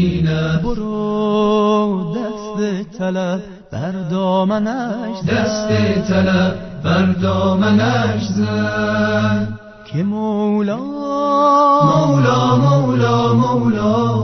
عالمین برو دست طلب بر دامنش زن، دست طلب بر دامنش زن که مولا مولا مولا مولا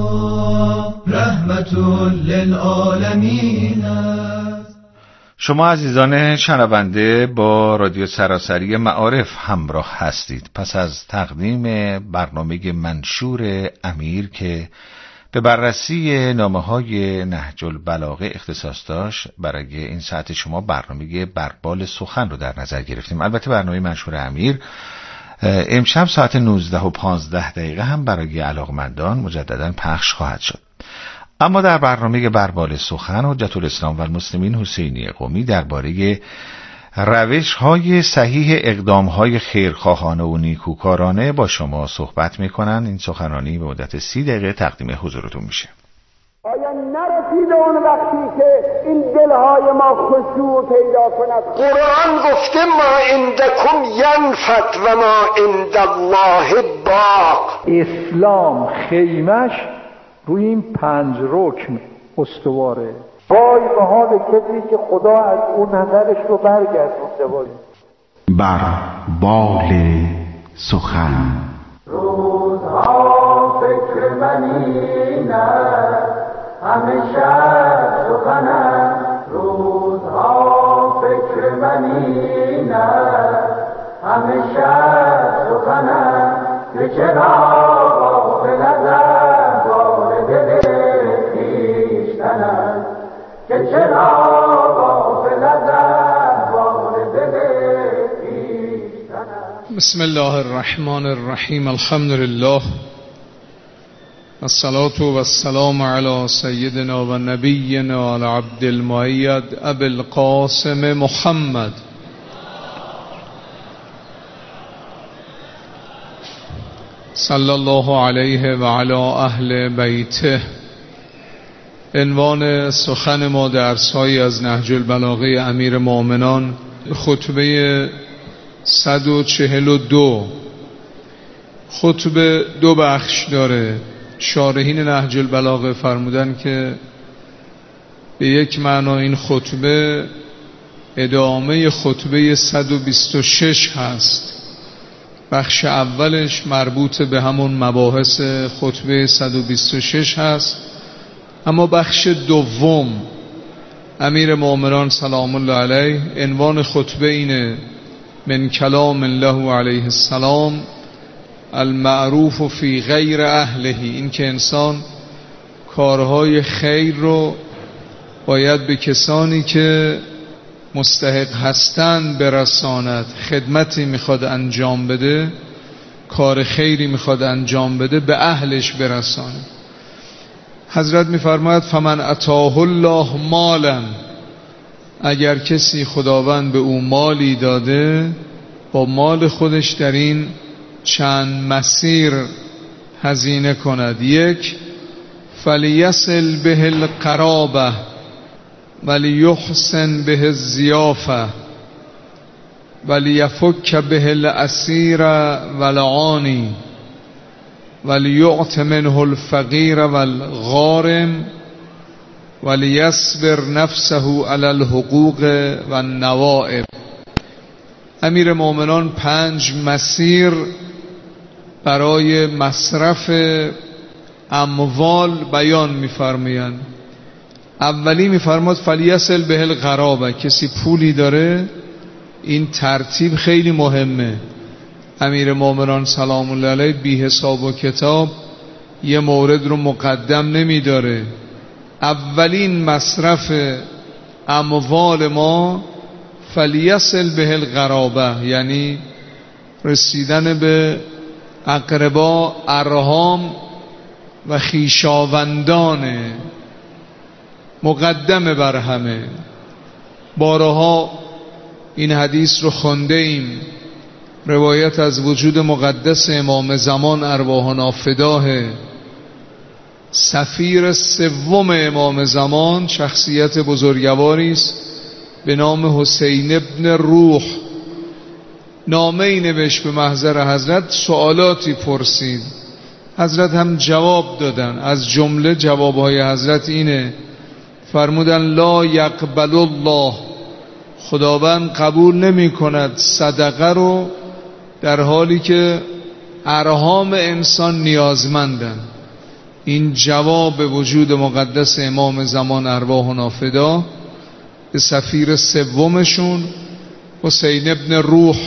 رحمت للعالمین است. شما عزیزان شنونده با رادیو سراسری معارف همراه هستید. پس از تقدیم برنامه منشور امیر که به بررسی نامه‌های نهج البلاغه اختصاص داشت، برای این ساعت شما برنامه بربال سخن رو در نظر گرفتیم. البته برنامه منشور امیر امشب ساعت 19:15 هم برای علاقمندان مجددا پخش خواهد شد. اما در برنامه بربال سخن حجت الاسلام و المسلمین حسینی قمی درباره روش‌های صحیح اقدام‌های خیرخواهانه و نیکوکارانه با شما صحبت می‌کنن. این سخنرانی به مدت 30 دقیقه تقدیم حضورتون میشه. آیا نرسیده اون وقتی که این دلهای ما خشوع پیدا کند؟ قرآن گفته ما عندکم ینفد و ما عند الله باق. اسلام خیمش روی این 5 رکن استواره. وای به حال کسی که خدا از اون نظرش رو برگردونده. وای بر بال سخن. روزها فکر منی نه همیشه سخنم، روزها فکر منی نه همیشه سخنم که چرا غافل ازم وارد دل خویشتنم، که چرا غافل ازم وارد دل خویشتنم. بسم الله الرحمن الرحیم. الحمد لله الصلاة والسلام على سيدنا و نبینا العبد المؤید ابی القاسم محمد صلی الله علیه و علی اهل بیته. عنوان سخن ما درس‌هایی از نهج البلاغه امیر مؤمنان، خطبه 142. خطبه 2 بخش داره. شارحین نهج البلاغه فرمودن که به یک معنا این خطبه ادامه خطبه 126 هست. بخش اولش مربوط به همون مباحث خطبه 126 هست، اما بخش دوم امیر مؤمنان سلام الله علیه عنوان خطبه اینه: من کلام الله علیه السلام المعروف فی غیر اهله. این که انسان کارهای خیر رو باید به کسانی که مستحق هستند برساند. خدمتی میخواد انجام بده، کار خیری میخواد انجام بده، به اهلش برساند. حضرت میفرماید فمن اتاه الله مالا، اگر کسی خداوند به او مالی داده، با مال خودش در این چند مسیر هزینه کند. 1 فلیصل به القرابه ولیحسن به الضیافه ولیفک به الاسیر والعانی ولیعط منه الفقیر والغارم ولیصبر نفسه علی الحقوق والنوائب. امیر مؤمنان 5 مسیر برای مصرف اموال بیان می‌فرمایند. اولی می‌فرماد فلیصل به القرابه، کسی پولی داره، این ترتیب خیلی مهمه. امیر مؤمنان سلام الله علیه بی حساب و کتاب یه مورد رو مقدم نمی‌داره. اولین مصرف اموال ما فلیصل به القرابه، یعنی رسیدن به اقربا، ارحام و خویشاوندان، مقدمه بر همه. بارها این حدیث رو خونده ایم، روایت از وجود مقدس امام زمان ارواحنا فداه، سفیر 3 امام زمان، شخصیت بزرگواری است به نام حسین ابن روح. نامه‌ای نوشت به محضر حضرت، سوالاتی پرسید. حضرت هم جواب دادن. از جمله جوابهای حضرت اینه، فرمودن لا یقبل الله، خداوند قبول نمی کند صدقه رو در حالی که ارحام انسان نیازمندن. این جواب وجود مقدس امام زمان ارواحنا فدا به سفیر سومشون حسین ابن روح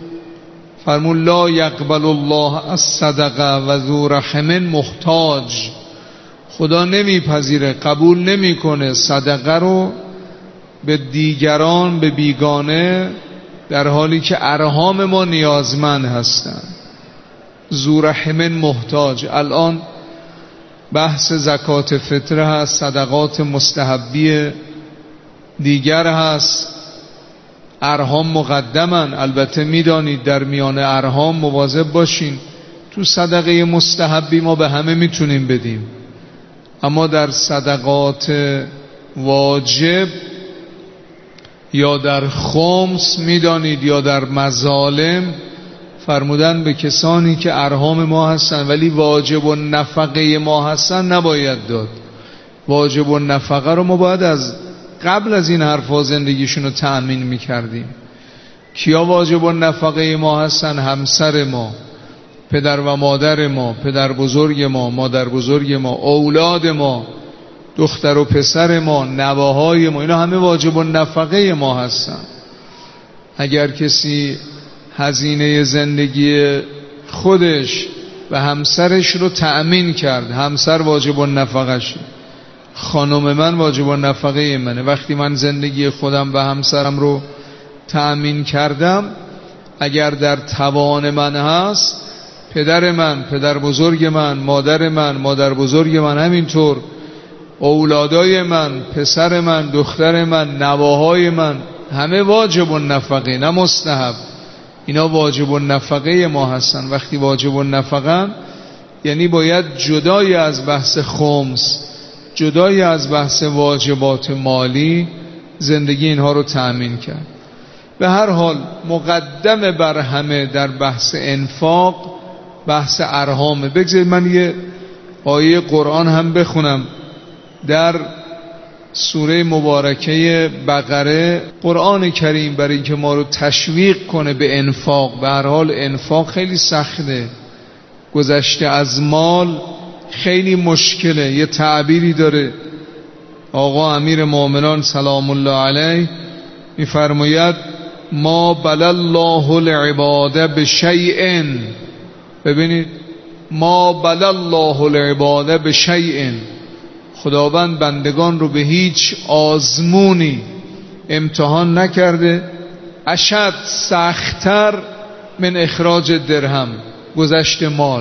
فرمود لا یقبل الله الصدقه و ذو رحم محتاج، خدا نمیپذیره، قبول نمیکنه صدقه رو به دیگران، به بیگانه، در حالی که ارحام ما نیازمند هستن. ذو رحم محتاج. الان بحث زکات فطره هست، صدقات مستحبی دیگر هست، ارحام مقدمن. البته میدانید در میان ارحام مواظب باشین، تو صدقه مستحبی ما به همه میتونیم بدیم، اما در صدقات واجب یا در خمس میدانید یا در مظالم فرمودن به کسانی که ارحام ما هستن ولی واجب و نفقه ما هستن نباید داد. واجب و نفقه رو ما باید از قبل از این حرفا زندگیشون رو تأمین میکردیم. کیا واجب و نفقه ما هستن؟ همسر ما، پدر و مادر ما، پدر بزرگ ما، مادر بزرگ ما، اولاد ما، دختر و پسر ما، نواهای ما، اینا همه واجب و نفقه ما هستن. اگر کسی هزینه زندگی خودش و همسرش رو تأمین کرد، همسر واجب و نفقش، خانم من واجب و نفقه منه، وقتی من زندگی خودم و همسرم رو تأمین کردم، اگر در توان من هست، پدر من، پدر بزرگ من، مادر من، مادر بزرگ من، همینطور اولادای من، پسر من، دختر من، نواهای من، همه واجب و نفقه، نه مستحب. اینا واجب و نفقه ما هستن. وقتی واجب و نفقه یعنی باید جدای از بحث خمس، جدای از بحث واجبات مالی زندگی اینها رو تأمین کرد. به هر حال مقدم بر همه در بحث انفاق بحث ارحامه. بگذارید من یه آیه قرآن هم بخونم. در سوره مبارکه بقره قرآن کریم برای اینکه ما رو تشویق کنه به انفاق، به هر حال انفاق خیلی سخته، گذشته از مال خیلی مشکله. یه تعبیری داره آقا امیر مومنان سلام الله علیه میفرماید ما بل الله العباده بشیء، ببینید ما بل الله العباده بشیء، خداوند بندگان رو به هیچ آزمونی امتحان نکرده اشد سخت‌تر من اخراج درهم، گذشت مال.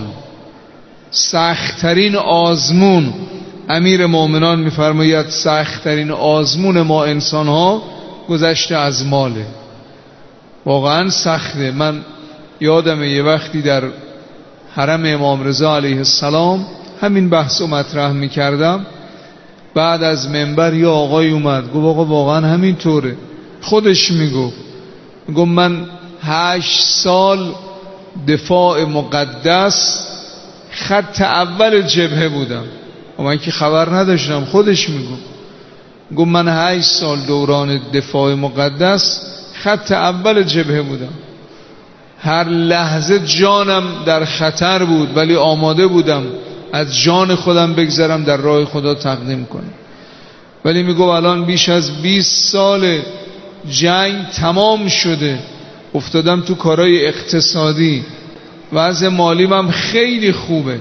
سخت‌ترین آزمون، امیر مومنان میفرماید سخت‌ترین آزمون ما انسان ها گذشته از ماله. واقعا سخته. من یادمه یه وقتی در حرم امام رضا علیه السلام همین بحث رو مطرح میکردم، بعد از منبر یه آقای اومد گفت آقا واقعا همین طوره. خودش میگفت من 8 سال دفاع مقدس خط اول جبهه بودم و من که خبر نداشتم. خودش گفت من 8 سال دوران دفاع مقدس خط اول جبهه بودم، هر لحظه جانم در خطر بود ولی آماده بودم از جان خودم بگذرم در راه خدا تقدیم کنم. ولی میگو الان بیش از 20 سال جنگ تمام شده، افتادم تو کارهای اقتصادی، وضع مالیم هم خیلی خوبه،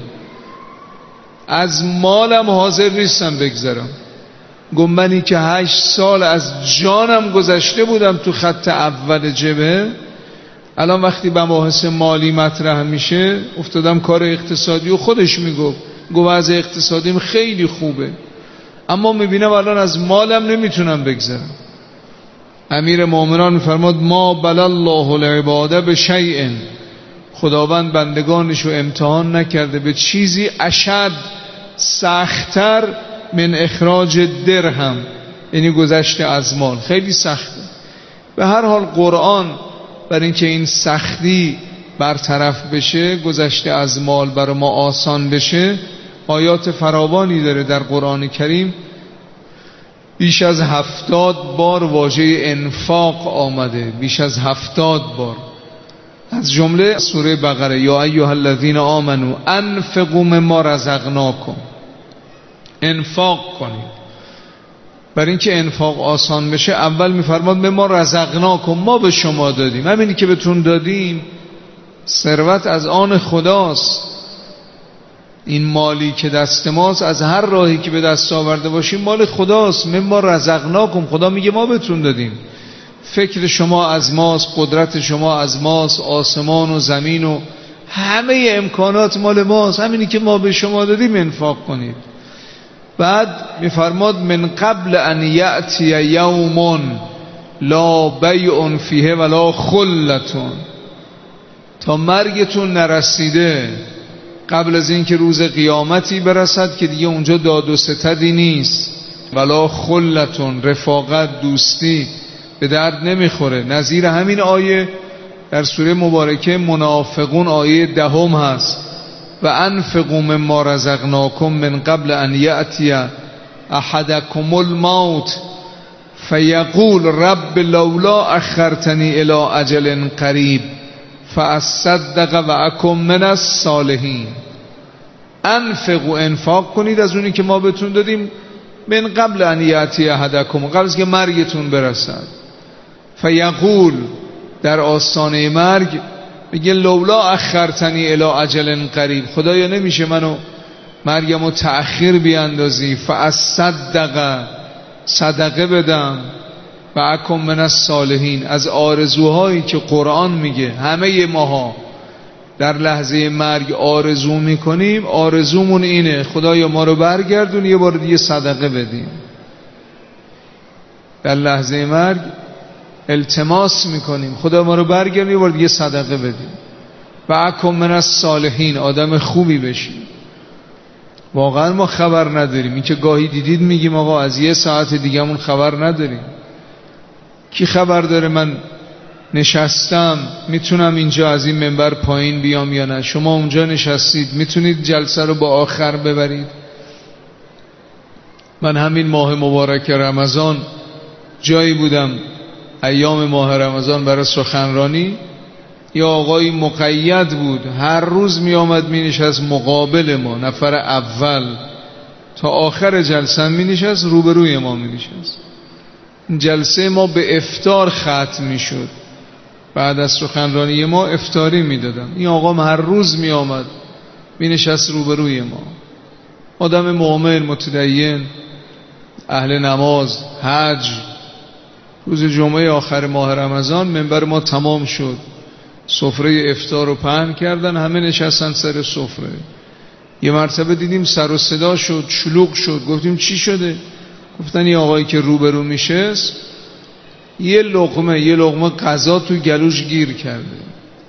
از مالم حاضر نیستم بگذرم. منی که 8 سال از جانم گذشته بودم تو خط اول جبهه، الان وقتی به مباحث مالی مطرح میشه افتادم کار اقتصادی. و خودش میگفت وضع اقتصادیم خیلی خوبه اما میبینم الان از مالم نمیتونم بگذرم. امیر مومنان میفرماد ما بل الله العباده بشیء، خداوند بندگانشو امتحان نکرده به چیزی اشد سخت‌تر من اخراج درهم، یعنی گذشته از مال. خیلی سخته. به هر حال قرآن برای اینکه این سختی برطرف بشه، گذشته از مال برای ما آسان بشه، آیات فراوانی داره در قرآن کریم. بیش از 70 بار واژه انفاق آمده، بیش از 70 بار. از جمله سوره بقره یا ایها الذین آمنو انفقوا مما رزقناکم، انفاق کنید. برای اینکه انفاق آسان بشه اول میفرماد مما رزقناکم، ما به شما دادیم، همینی که بهتون دادیم. ثروت از آن خداست، این مالی که دست ماست از هر راهی که به دست آورده باشیم مال خداست. مما رزقناکم، خدا میگه ما بهتون دادیم. فکر شما از ماست، قدرت شما از ماست، آسمان و زمین و همه امکانات مال ماست، همینی که ما به شما دادیم انفاق کنید. بعد میفرماد من قبل ان یأتی یوم لا بیع فیه ولا خلتون، تا مرگتون نرسیده، قبل از اینکه روز قیامتی برسد که دیگه اونجا داد و ستدی نیست، ولا خلتون، رفاقت، دوستی به درد نمیخوره. نظیر همین آیه در سوره مبارکه منافقون آیه 10 هست. و انفقوا مما رزقناکم من قبل ان یأتی احدکم الموت فیقول رب لولا اخرتنی الی اجل قریب فاصدق و اکن من الصالحین. انفقوا، انفاق کنید از اونی که ما بهتون دادیم، من قبل ان یأتی احدکم، قبل از که مرگتون برسد. فیقول، در آستانه مرگ میگه لولا اخرتنی الی اجل قریب، خدایا نمیشه منو مرگمو تأخیر بیاندازی، فاصدق، صدقه بدم، و اکن من الصالحین، از آرزوهایی که قرآن میگه همه ماها در لحظه مرگ آرزو میکنیم. آرزومون اینه خدایا ما رو برگردون یه بار دیگه صدقه بدیم. در لحظه مرگ التماس میکنیم خدا ما رو برگردون یه بار دیگه صدقه بدیم. و اکن من الصالحین، آدم خوبی بشیم. واقعا ما خبر نداریم، این که گاهی دیدید میگیم آقا از یه ساعت دیگه‌مون خبر نداریم. کی خبر داره من نشستم میتونم اینجا از این منبر پایین بیام یا نه؟ شما اونجا نشستید میتونید جلسه رو با آخر ببرید. من همین ماه مبارک رمضان جایی بودم ایام ماه رمضان برای سخنرانی، یا آقای مقید بود هر روز می آمد می نشست مقابل ما، نفر اول تا آخر جلسه می نشست روبروی ما می نشست. جلسه ما به افطار ختم می شد، بعد از سخنرانی ما افطاری می دادم. این آقا هر روز می آمد می نشست روبروی ما. آدم مؤمن، متدین، اهل نماز، حج. روز جمعه آخر ماه رمضان منبر ما تمام شد، سفره افطار رو پهن کردن، همه نشستن سر سفره. یه مرتبه دیدیم سر و صدا شد، شلوغ شد. گفتیم چی شده؟ گفتن یه آقایی که روبرو میشست یه لقمه غذا تو گلوش گیر کرده.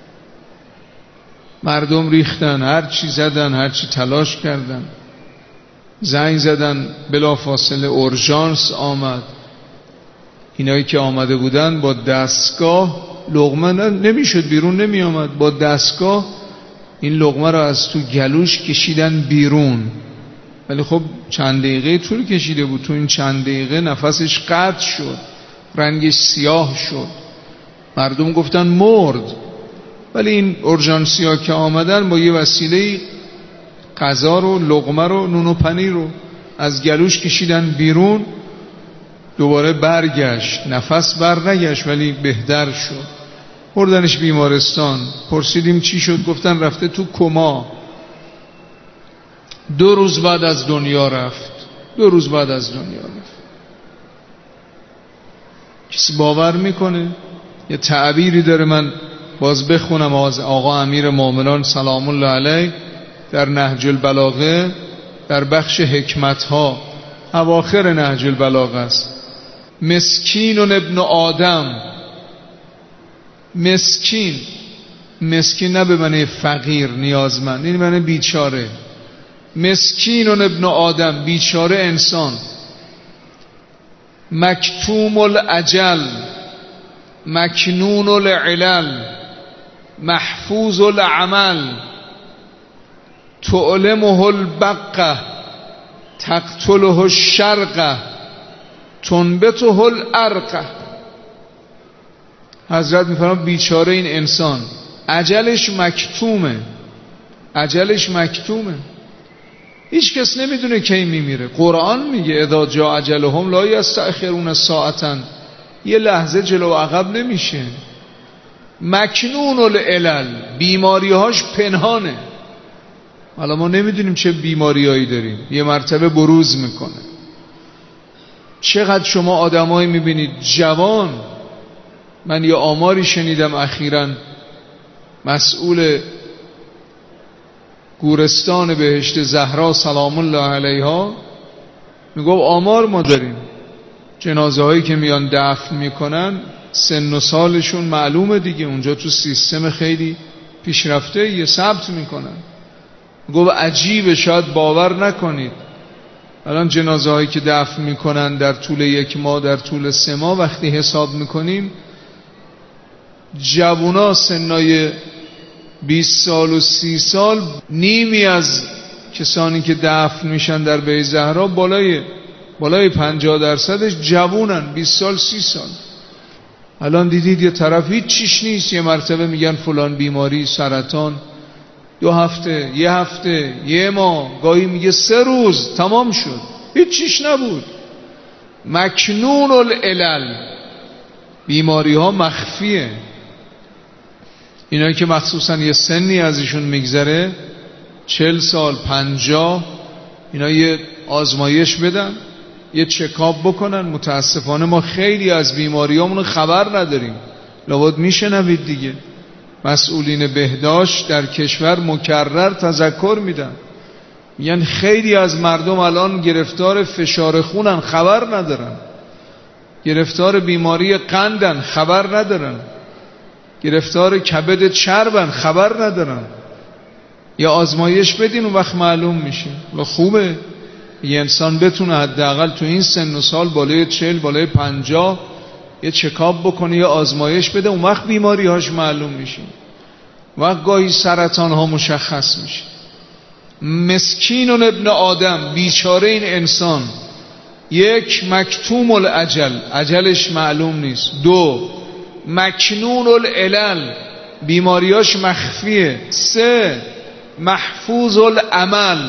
مردم ریختن، هر چی زدن، هر چی تلاش کردن، زنگ زدن، بلافاصله اورژانس آمد. اینایی که آمده بودن با دستگاه، لقمه نمیشد بیرون نمی آمد، با دستگاه این لقمه رو از تو گلوش کشیدن بیرون. ولی خب چند دقیقه طول کشیده بود، تو این چند دقیقه نفسش قطع شد، رنگش سیاه شد. مردم گفتن مرد. ولی این اورژانسیا که آمدن با یه وسیله غذا رو، لقمه رو، نون و پنیر رو از گلوش کشیدن بیرون. دوباره برگشت، نفس بر نگشت ولی بهتر شد. بردنش بیمارستان. پرسیدیم چی شد؟ گفتن رفته تو کما. 2 روز بعد از دنیا رفت. 2 روز بعد از دنیا رفت. کسی باور میکنه؟ یه تعبیری داره، من باز بخونم از آقا امیر مومنان سلام الله علیه در نهج البلاغه، در بخش حکمتها اواخر نهج البلاغه است. مسکین ابن آدم، مسکین نه به معنی فقیر نیازمند، این معنی بیچاره. مسکین ابن آدم، بیچاره انسان. مکتوم الاجل، مکنون العلل، محفوظ العمل، تعلمه البقه، تقتله الشرقه، تنبته الارقه. حضرت میفرماید بیچاره این انسان اجلش مکتومه، اجلش مکتومه، هیچ کس نمیدونه کی میمیره. قرآن میگه اذا جاء اجلهم لا یستأخرون ساعتا، یه لحظه جلو و عقب نمیشه. مکنون العلل، بیماریهاش پنهانه. حالا ما نمیدونیم چه بیماریایی داریم، یه مرتبه بروز میکنه. چقدر شما آدمایی میبینید جوان، من یه آماری شنیدم اخیراً، مسئول گورستان بهشت زهرا سلام الله علیها میگفت آمار ما داریم، جنازه هایی که میان دفن میکنن سن و سالشون معلومه دیگه، اونجا تو سیستم خیلی پیشرفته یه ثبت میکنن. گفت عجیبه، شاید باور نکنید، الان جنازه هایی که دفن میکنن در طول 1 ماه، در طول 3 ماه وقتی حساب میکنیم، جوونا سنای 20 سال و 30 سال، نیمی از کسانی که دفن میشن در بیت زهرا بالای 50% جوونن، 20 سال 30 سال. الان دیدید یه طرف هیچ چیش نیست، یه مرتبه میگن فلان بیماری، سرطان، 2 هفته، 1 هفته، 1 ماه، گاهی میگه 3 روز تمام شد، هیچ چیش نبود. مکنون العلل، بیماری ها مخفیه. اینایی که مخصوصا یه سنی ازشون میگذره، 40 سال 50، اینا یه آزمایش بدن، یه چکاپ بکنن. متاسفانه ما خیلی از بیماریامونو خبر نداریم. لابد میشنوید دیگه، مسئولین بهداشت در کشور مکرر تذکر میدن، میگن خیلی از مردم الان گرفتار فشار خونن، خبر ندارن، گرفتار بیماری قندن، خبر ندارن، گرفتار کبد چربن، خبر ندارن. یا آزمایش بدین اون وقت معلوم میشه. و خوبه یه انسان بتونه حداقل تو این سن و سال بالای 40، بالای 50 یه چکاپ بکنه، یه آزمایش بده، اون وقت بیماری هاش معلوم میشه، وقت گاهی سرطان ها مشخص میشه. مسکین ابن آدم، بیچاره این انسان. 1 مکتوم الاجل، اجلش معلوم نیست. 2 مکنون العلل، بیماریاش مخفیه. 3 محفوظ العمل،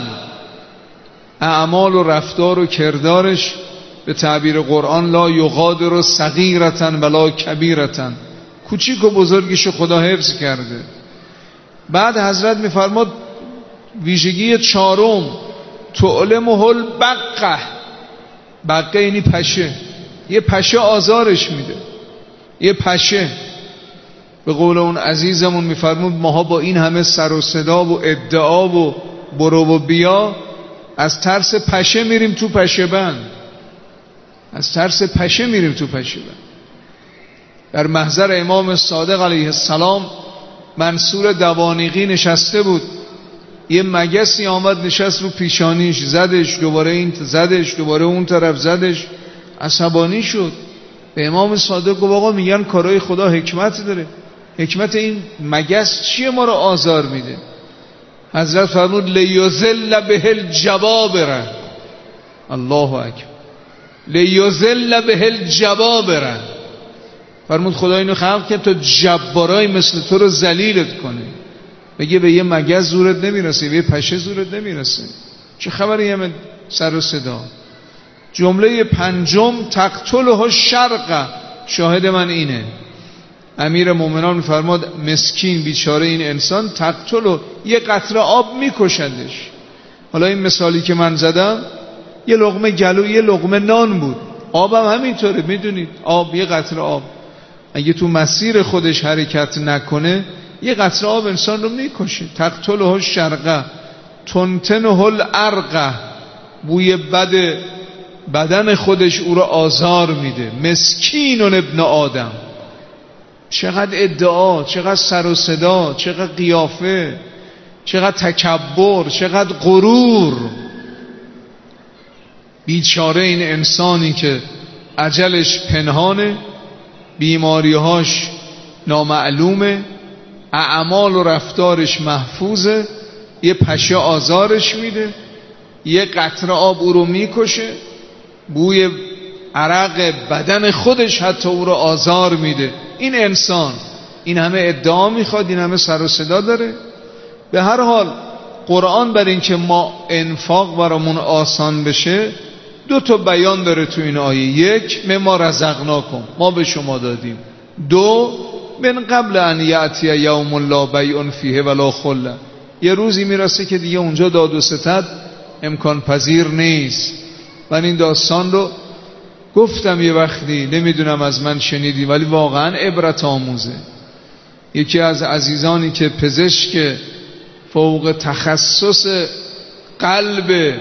اعمال و رفتار و کردارش به تعبیر قرآن لا یغادر صغیرة ولا کبیرة، کوچیک و بزرگیشو خدا حفظ کرده. بعد حضرت میفرماد ویژگی 4م تعلمه البقه، بقه یعنی پشه، یه پشه آزارش میده، یه پشه. به قول اون عزیزمون میفرمود ماها با این همه سر و صدا و ادعا و برو و بیا از ترس پشه میریم تو پشه بند، از ترس پشه میریم تو پشه بند. در محضر امام صادق علیه السلام منصور دوانیقی نشسته بود، یه مگسی آمد نشست رو پیشانیش، زدش، دوباره این زدش، دوباره اون طرف زدش، عصبانی شد. به امام صادق گفت آقا میگن کارهای خدا حکمت داره، حکمت این مگس چیه ما رو آزار میده؟ حضرت فرمود لیذل به الجبابره، الله اکبر، لیذل به الجبابره. فرمود خدا اینو خلق کرد تا جبارای مثل تو رو ذلیلت کنه. بگه به یه مگس زورت نمیرسه، به یه پشه زورت نمیرسه، چه خبری همه سر و صدا. جمله 5 تقتله الشرقه، شاهد من اینه. امیر مومنان میفرماد مسکین بیچاره این انسان، تقتله، یه قطره آب میکشدش. حالا این مثالی که من زدم یه لقمه گلو، یه لقمه نان بود. آبم همینطوره، میدونید آب، یه قطره آب اگه تو مسیر خودش حرکت نکنه یه قطره آب انسان رو میکشه. تقتله الشرقه تنتنه الارقه، بوی بد بدن خودش او رو آزار میده. مسکین ابن آدم، چقدر ادعا، چقدر سر و صدا، چقدر قیافه، چقدر تکبر، چقدر غرور. بیچاره این انسانی که اجلش پنهانه، بیماریهاش نامعلومه، اعمال و رفتارش محفوظه، یه پشه آزارش میده، یه قطره آب او رو میکشه، بوی عرق بدن خودش حتی او رو آزار میده. این انسان این همه ادعا میخواد، این همه سر و صدا داره. به هر حال قرآن بر این که ما انفاق برامون آسان بشه 2 بیان داره تو این آیه. 1 مما رزقناکم، ما به شما دادیم. 2 من قبل ان یأتی یوم لا بیع فیه ولا خله، یه روزی میرسه که دیگه اونجا داد و ستد امکان پذیر نیست. من این داستان رو گفتم یه وقتی، نمیدونم از من شنیدی، ولی واقعا عبرت آموزه. یکی از عزیزانی که پزشک فوق تخصص قلب،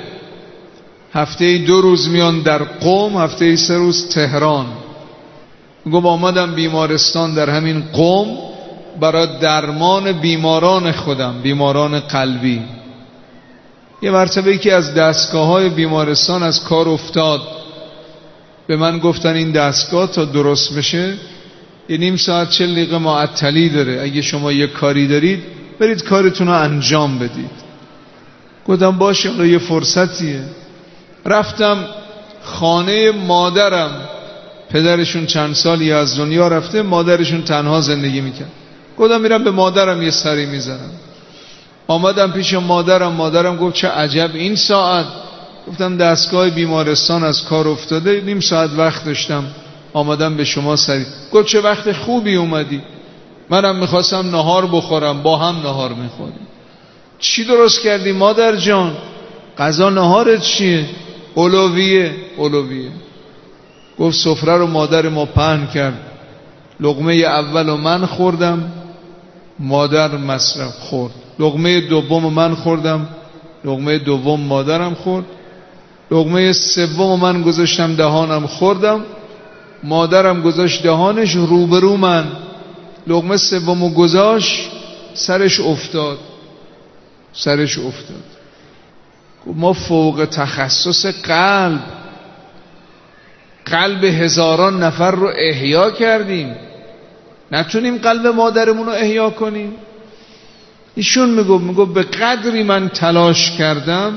هفته 2 روز میان در قم، هفته 3 روز تهران. گفت آمدم بیمارستان در همین قم برای درمان بیماران خودم، بیماران قلبی. یه مرتبه که از دستگاه‌های بیمارستان از کار افتاد، به من گفتن این دستگاه تا درست بشه یه نیم ساعت 40 دقیقه معطلی داره، اگه شما یه کاری دارید برید کارتون رو انجام بدید. گفتم باشه یه فرصتیه. رفتم خانه مادرم، پدرشون چند سالی از دنیا رفته، مادرشون تنها زندگی میکرد. گفتم میرم به مادرم یه سری میزنم. آمدم پیش مادرم، مادرم گفت چه عجب این ساعت. گفتم دستگاه بیمارستان از کار افتاده، نیم ساعت وقت داشتم، آمدم به شما سری. گفت چه وقت خوبی اومدی، منم میخواستم نهار بخورم، با هم نهار میخوریم. چی درست کردی مادر جان؟ غذا نهارت چیه؟ اولویه. گفت سفره رو مادر ما پهن کرد، لقمه اول من خوردم، مادر مصرف خورد. لقمه دوم من خوردم، لقمه دوم مادرم خورد. لقمه سوم من گذاشتم دهانم خوردم، مادرم گذاشت دهانش روبرو من. لقمه سومو گذاشت سرش افتاد. ما فوق تخصص قلب هزاران نفر رو احیا کردیم، نتونیم قلب مادرمون رو احیا کنیم؟ ایشون میگفت به قدری من تلاش کردم،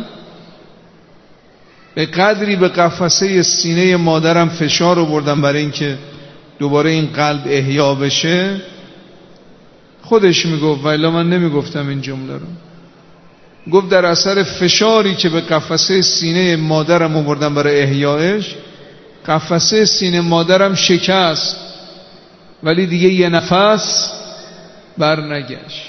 به قدری به قفسه سینه مادرم فشار آوردم برای اینکه دوباره این قلب احیا بشه. خودش میگفت، ولی من نمیگفتم این جمله رو. گفت در اثر فشاری که به قفسه سینه مادرم آوردم برای احیایش، قفسه سینه مادرم شکست، ولی دیگه یه نفس برنگشت.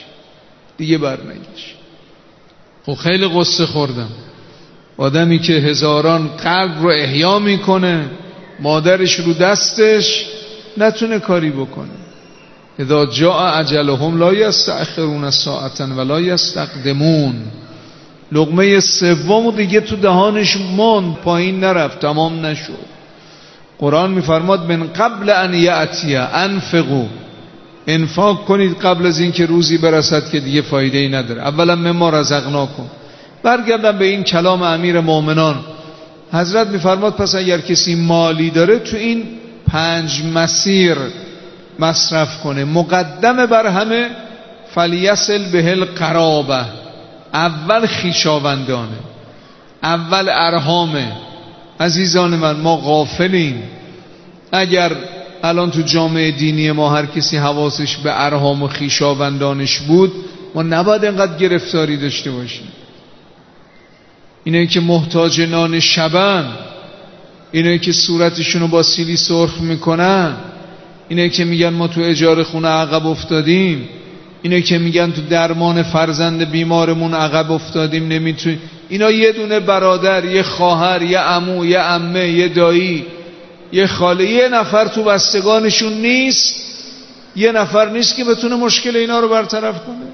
خب خیلی قصه خوردم. آدمی که هزاران قلب رو احیا میکنه، مادرش رو دستش، نتونه کاری بکنه. اذا جاء اجلهم لا یستأخرون ساعة ولا یستقدمون. لقمه سوم دیگه تو دهانش موند، پایین نرفت، تمام نشد. قرآن میفرماد من قبل ان یأتی انفقوا، انفاق کنید قبل از این که روزی برسد که دیگه فایده ای نداره. اولا مما رزقناکم. برگردم به این کلام امیر مومنان. حضرت میفرماد پس اگر کسی مالی داره تو این 5 مسیر مصرف کنه. مقدم بر همه فلیصل به القرابه، اول خویشاوندانه، اول ارحامه. عزیزان من، ما غافلیم. اگر الان تو جامعه دینی ما هر کسی حواسش به ارحام و خویشاوندانش بود، ما نباید اینقدر گرفتاری داشته باشیم. اینه که محتاج نان شبن، اینه که صورتشونو با سیلی سرخ میکنن، اینه که میگن ما تو اجاره خونه عقب افتادیم، اینه که میگن تو درمان فرزند بیمارمون عقب افتادیم نمیتونیم. اینا یه دونه برادر، یه خواهر، یه عمو، یه عمه، یه دایی، یه خاله، یه نفر تو بستگانشون نیست، یه نفر نیست که بتونه مشکل اینا رو برطرف کنه.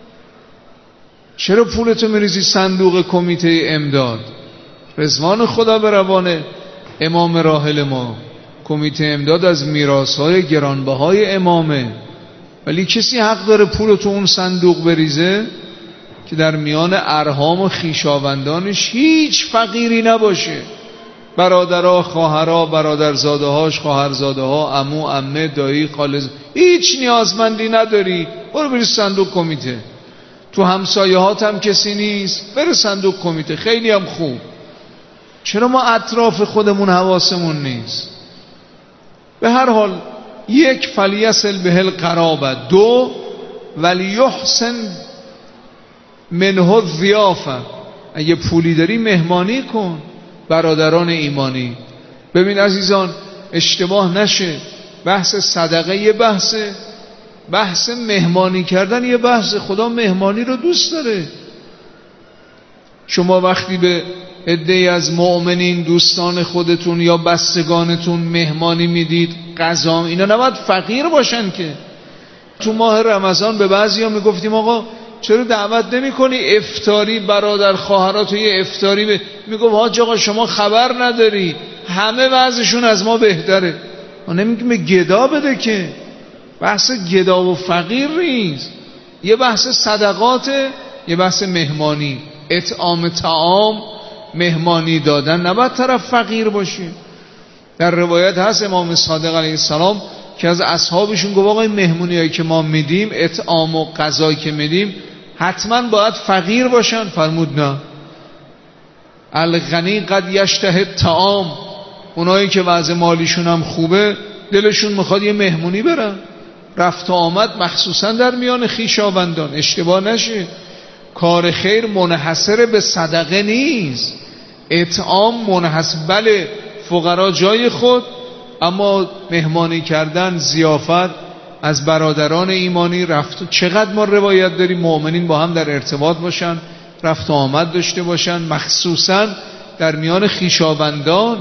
چرا پولتو میریزی صندوق کمیته امداد؟ رضوان خدا به روان امام راحل ما. کمیته امداد از میراث‌های گرانبهای امامه، ولی کسی حق داره پولتو اون صندوق بریزه که در میان ارحام و خویشاوندانش هیچ فقیری نباشه؟ برادرها، خواهرها، برادرزاده‌هاش، خواهرزاده‌ها، عمو، عمه، دایی، خاله، هیچ نیازمندی نداری. برو بری صندوق کمیته. تو همسایه‌هات هم کسی نیست، بره صندوق کمیته، خیلی هم خوب. چرا ما اطراف خودمون حواسمون نیست؟ به هر حال، یک، فلیصل به القرابه. دو، ولیحسن منه الضیافه. اگه پولی داری مهمانی کن. برادران ایمانی، ببین عزیزان، اشتباه نشه، بحث صدقه یه بحث مهمانی کردن یه بحث. خدا مهمانی رو دوست داره. شما وقتی به عده‌ای از مؤمنین، دوستان خودتون یا بستگانتون مهمانی میدید، غذا، اینا نباید فقیر باشن که. تو ماه رمضان به بعضیا میگفتیم آقا چرا دعوت نمی کنی افطاری برادر خواهرات یه افطاری میگفت حاج آقا شما خبر نداری، همه وضعشون از ما بهتره. ما نمیگیم به گدا بده که، بحث گدا و فقیر نیست، یه بحث صدقاته، یه بحث مهمانی، اطعام طعام، مهمانی دادن. نباید طرف فقیر باشه. در روایت هست امام صادق علیه السلام که از اصحابشون گفت آقا این مهمونیایی که ما میدیم، اطعام و غذایی که میدیم، حتما باید فقیر باشن؟ فرمود نه، الغنی قد یشتهی الطعام. اونایی که وضع مالیشون هم خوبه دلشون میخواد یه مهمونی برن. رفت و آمد مخصوصا در میان خویشاوندان، اشتباه نشه، کار خیر منحصر به صدقه نیست. اطعام منحصر، بله فقرا جای خود، اما مهمانی کردن، ضیافت از برادران ایمانی، رفت. چقدر ما روایت داریم مؤمنین با هم در ارتباط باشن، رفت و آمد داشته باشن، مخصوصا در میان خویشاوندان.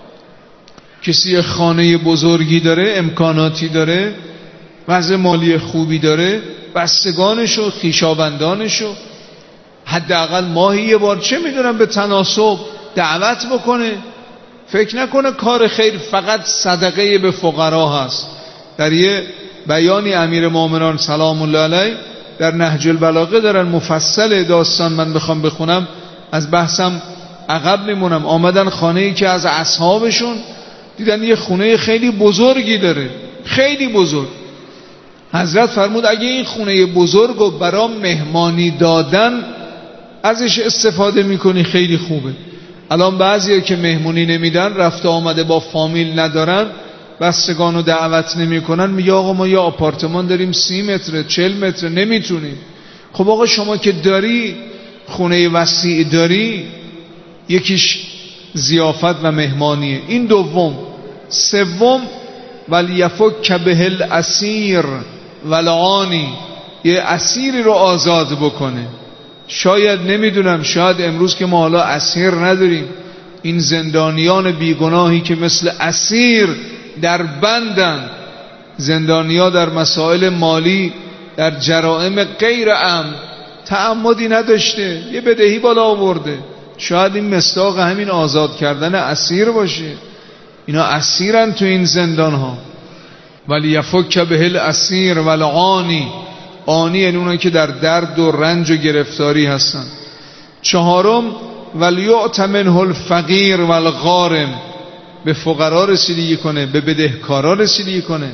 کسی خانه بزرگی داره، امکاناتی داره، وضع مالی خوبی داره، بستگانشو، خویشاوندانشو حداقل ماهی یه بار، چه میدونم، به تناسب دعوت بکنه. فکر نکنه کار خیر فقط صدقه به فقرا هست. در یه بیانی امیر مومنان سلام الله علیه در نهج البلاغه دارن مفصل داستان، من بخوام بخونم از بحثم عقب میمونم. آمدن خانه‌ای که از اصحابشون دیدن یه خونه خیلی بزرگی داره، خیلی بزرگ. حضرت فرمود اگه این خونه بزرگو برام مهمانی دادن ازش استفاده میکنی خیلی خوبه. الان بعضیا که مهمونی نمیدن، رفت و آمده با فامیل ندارن، بستگانو دعوت نمیکنن، میگه آقا ما یه آپارتمان داریم 30 متر 40 متر نمیتونیم. خب آقا شما که داری خونه وسیع داری، یکیش ضیافت و مهمانیه، این دوم. سوم ولیفک به الاسیر والعانی، یه اسیری رو آزاد بکنه. شاید نمیدونم، شاید امروز که ما حالا اسیر نداریم، این زندانیان بیگناهی که مثل اسیر در بندن، زندانیا در مسائل مالی، در جرائم غیر عمد، تعمدی نداشته، یه بدهی بالا آورده، شاید این مصداق همین آزاد کردن اسیر باشه. اینا اسیرن تو این زندان ها. ولی یفک به الاسیر والعانی، آنی یعنی اونایی که در درد و رنج و گرفتاری هستن. چهارم ولیعط منه الفقیر والغارم، به فقرا رسیدگی کنه، به بدهکارا رسیدگی کنه.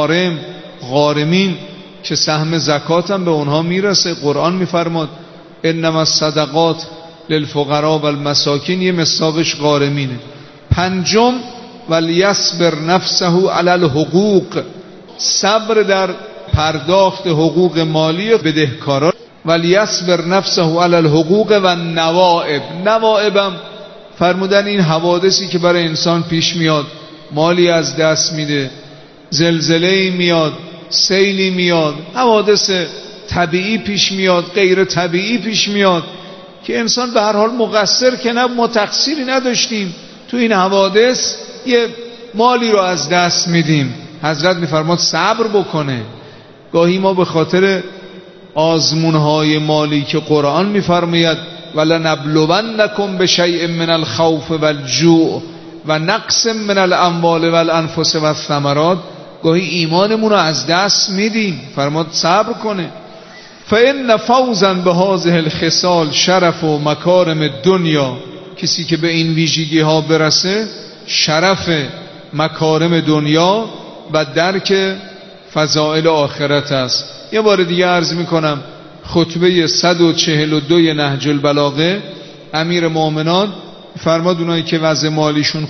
غارمین که سهم زکات هم به اونها میرسه. قرآن میفرماد انما الصدقات للفقراء والمساکین، یه مصداقش غارمینه. پنجم ولیصبر نفسه علی الحقوق، صبر در پرداخت حقوق مالی بدهکاران. ولیصبر نفسه علی الحقوق و نوائب، نوائبم فرمودن این حوادثی که برای انسان پیش میاد، مالی از دست میده، زلزله‌ای میاد، سیلی میاد، حوادث طبیعی پیش میاد، غیر طبیعی پیش میاد، که انسان به هر حال مقصر که نه، ما تقصیری نداشتیم، تو این حوادث یه مالی رو از دست میدیم. حضرت میفرماد صبر بکنه. گاهی ما به خاطر آزمونهای مالی که قرآن میفرماید ولنبلونکم بشیء من الخوف والجوع و نقص من الاموال والانفس والثمرات، گاهی ایمانمون رو از دست میدیم. فرماد صبر کنه. فإن فوزا بهذه الخصال شرف و مکارم دنیا، کسی که به این ویژگی ها برسه شرف مکارم دنیا و درک فضائل آخرت است. یه بار دیگه عرض میکنم خطبه 142 نهج البلاغه امیر مومنان فرماد اونایی که وضع مالیشون